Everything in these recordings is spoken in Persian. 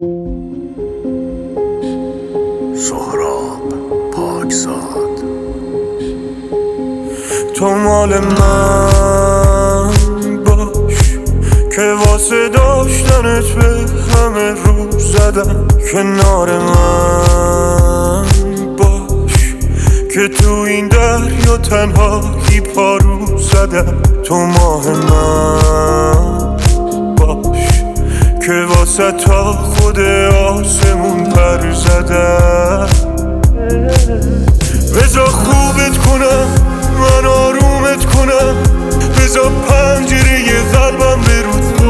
سهراب پاکزاد. تو مال من باش که واسه داشتنت به همه رو زدم. کنار من باش که تو این دریا تنهایی پارو زدم. تو ماه من باش که واسه تا خود آسمون پر زدم. بذار خوبت کنم، من آرومت کنم، بذار پنجره قلبم به رود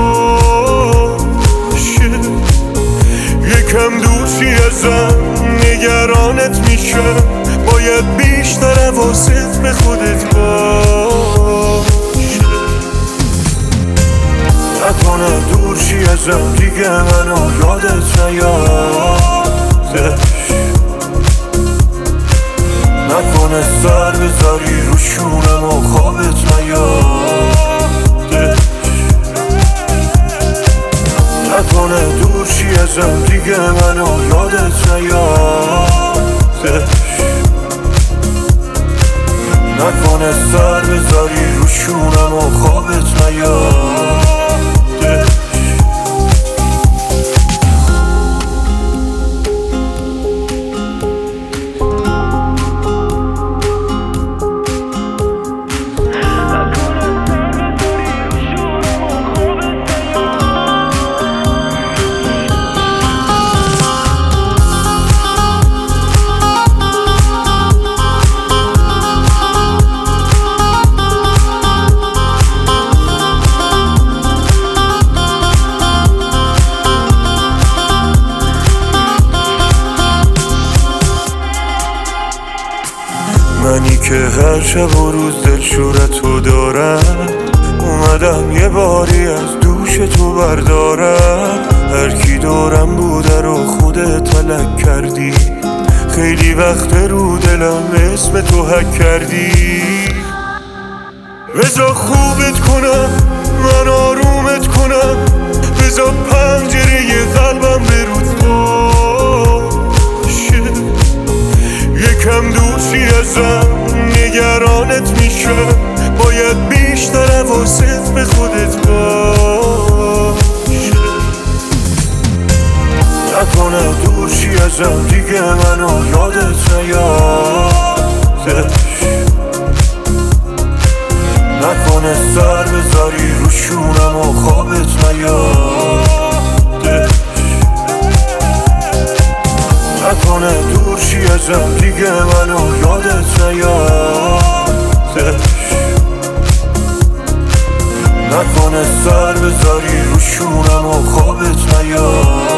باشه. یکم دورشی ازم نگرانت میشم، باید بیشتر حواست به خودت باشه. نکنه دورشی ازم دیگه منو یادت نیادش. نکنه سر بذاری رو شونم و خوابت نیادش. نکنه دورشی ازم دیگه منو یادت نیادش. نکنه سر بذاری رو شونم و خوابت نیادش. منی که هر شب و روز دلشورتو دارم، اومدم یه باری از دوش تو بردارم. هر کی دارم بوده رو خودت تلک کردی، خیلی وقت رو دلم اسم تو حک کردی. بذار خوبت کنم، من آرومت کنم، بذار پنجره قلبم به رود باشه. یکم دوشی ازم نگرانت میشم، باید بیشتر حواست به خودت باشه. نکنه دوشی ازم دیگه منو یادت نیادش. نکنه سر بذاری رو شونم و خوابت نیادش. نکنه دورشی ازم دیگه منو یادت نیادش. نکنه سر بذاری رو شونم و خوابت نیادش.